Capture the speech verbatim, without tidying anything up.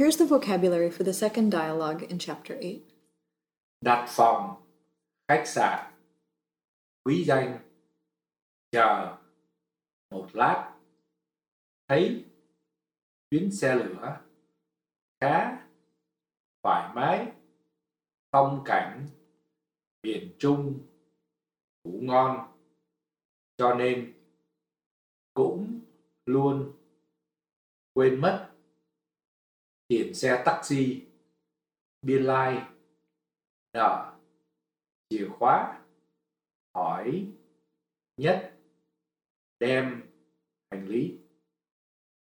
Here's the vocabulary for the second dialogue in chapter eight. Đặt phòng, khách sạn, quý danh, chờ, một lát, thấy, chuyến xe lửa, khá, thoải mái, phong cảnh, miền Trung, ngủ ngon, cho nên, cũng, luôn, quên mất, tiền xe taxi, biên lai, nợ, chìa khóa, hỏi, nhất, đem, hành lý.